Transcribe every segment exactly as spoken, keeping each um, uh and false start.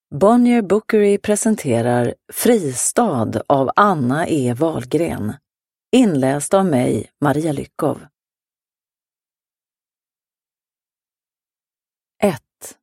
Bonnier Bookery presenterar Fristad av Anna E. Wahlgren. Inläst av mig, Maria Lyckov. ett.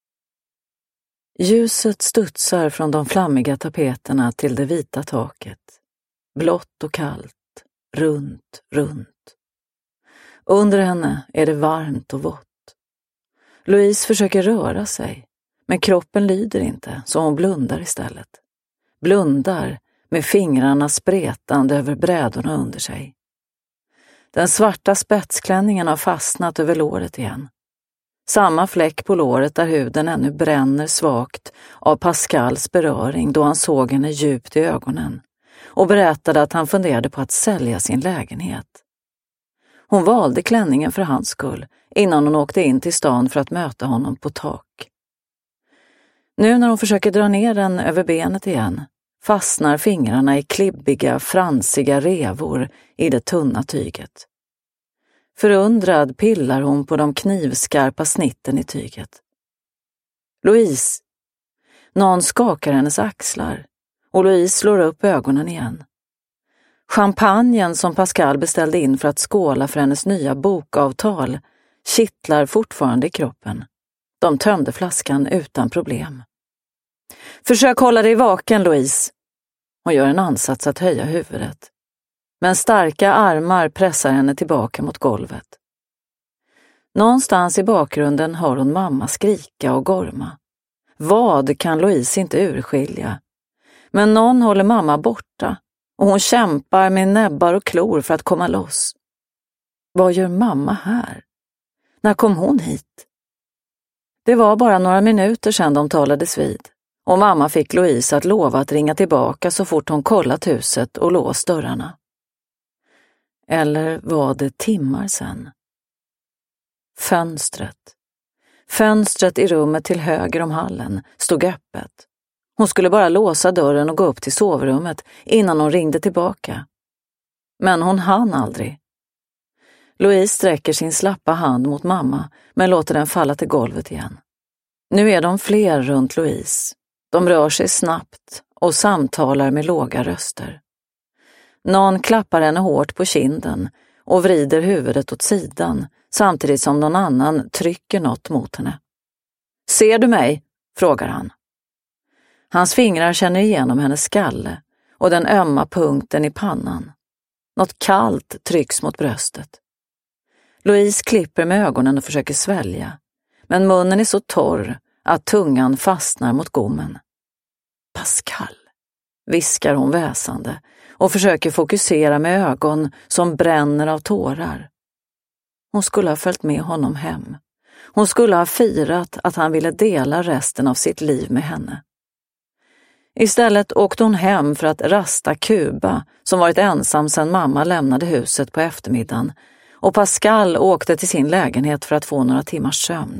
Ljuset studsar från de flammiga tapeterna till det vita taket. Blått och kallt, runt, runt. Under henne är det varmt och vått. Louise försöker röra sig, men kroppen lyder inte, så hon blundar istället. Blundar med fingrarna spretande över brädorna under sig. Den svarta spetsklänningen har fastnat över låret igen. Samma fläck på låret där huden ännu bränner svagt av Pascals beröring då han såg henne djupt i ögonen och berättade att han funderade på att sälja sin lägenhet. Hon valde klänningen för hans skull innan hon åkte in till stan för att möta honom på tak. Nu när hon försöker dra ner den över benet igen fastnar fingrarna i klibbiga, fransiga revor i det tunna tyget. Förundrad pillar hon på de knivskarpa snitten i tyget. Louise! Någon skakar hennes axlar och Louise slår upp ögonen igen. Champagnen som Pascal beställde in för att skåla för hennes nya bokavtal kittlar fortfarande i kroppen. De tömde flaskan utan problem. Försök hålla dig vaken, Louise. Hon gör en ansats att höja huvudet. Men starka armar pressar henne tillbaka mot golvet. Någonstans i bakgrunden hör hon mamma skrika och gorma. Vad kan Louise inte urskilja? Men någon håller mamma borta och hon kämpar med näbbar och klor för att komma loss. Vad gör mamma här? När kom hon hit? Det var bara några minuter sedan de talades vid. Och mamma fick Louise att lova att ringa tillbaka så fort hon kollat huset och låst dörrarna. Eller var det timmar sedan? Fönstret. Fönstret i rummet till höger om hallen stod öppet. Hon skulle bara låsa dörren och gå upp till sovrummet innan hon ringde tillbaka. Men hon hann aldrig. Louise sträcker sin slappa hand mot mamma men låter den falla till golvet igen. Nu är de fler runt Louise. De rör sig snabbt och samtalar med låga röster. Någon klappar henne hårt på kinden och vrider huvudet åt sidan samtidigt som någon annan trycker något mot henne. Ser du mig? Frågar han. Hans fingrar känner igenom hennes skalle och den ömma punkten i pannan. Något kallt trycks mot bröstet. Louise klipper med ögonen och försöker svälja, men munnen är så torr att tungan fastnar mot gommen. Pascal, viskar hon väsande och försöker fokusera med ögon som bränner av tårar. Hon skulle ha följt med honom hem. Hon skulle ha firat att han ville dela resten av sitt liv med henne. Istället åkte hon hem för att rasta Kuba som varit ensam sedan mamma lämnade huset på eftermiddagen och Pascal åkte till sin lägenhet för att få några timmars sömn.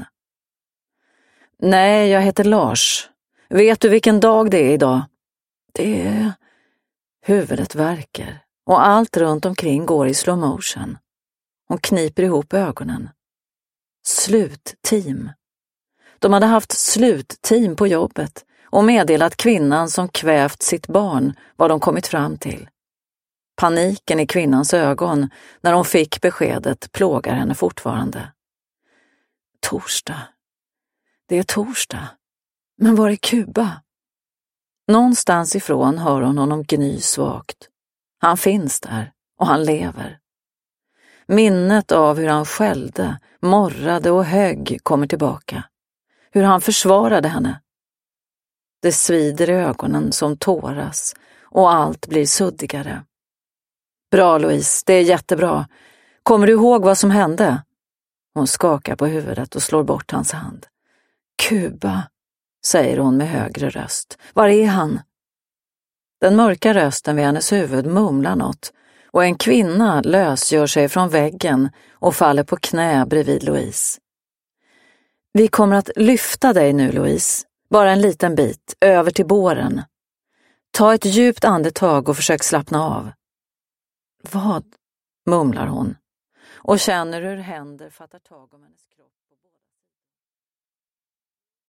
Nej, jag heter Lars. Vet du vilken dag det är idag? Det är... Huvudet värker och allt runt omkring går i slow motion. Hon kniper ihop ögonen. Slutteam. De hade haft slutteam på jobbet och meddelat kvinnan som kvävt sitt barn vad de kommit fram till. Paniken i kvinnans ögon när hon fick beskedet plågar henne fortfarande. Torsdag. Det är torsdag. Men var är Kuba? Någonstans ifrån hör hon honom gny svagt. Han finns där och han lever. Minnet av hur han skällde, morrade och högg kommer tillbaka. Hur han försvarade henne. Det svider i ögonen som tåras och allt blir suddigare. Bra Louise, det är jättebra. Kommer du ihåg vad som hände? Hon skakar på huvudet och slår bort hans hand. Kuba, säger hon med högre röst. Var är han? Den mörka rösten vid hennes huvud mumlar något och en kvinna lösgör sig från väggen och faller på knä bredvid Louise. Vi kommer att lyfta dig nu, Louise. Bara en liten bit, över till båren. Ta ett djupt andetag och försök slappna av. Vad? Mumlar hon och känner hur händer fattar tag om hennes kropp.